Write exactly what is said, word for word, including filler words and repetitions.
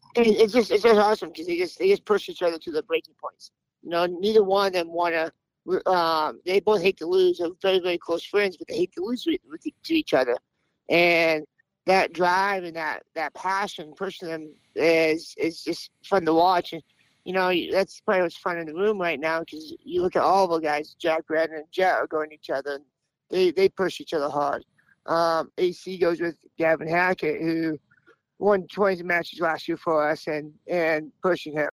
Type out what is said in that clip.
And it's just it's just awesome because they just they just push each other to the breaking points. You know, neither one of them want to. Um, they both hate to lose. They're very very close friends, but they hate to lose with, with to each other. And that drive and that that passion pushing them is is just fun to watch. And you know that's probably what's fun in the room right now because you look at all the guys, Jack Redden and Jet are going at each other. And they they push each other hard. Um, A C goes with Gavin Hackett, who won twenty matches last year for us and and pushing him.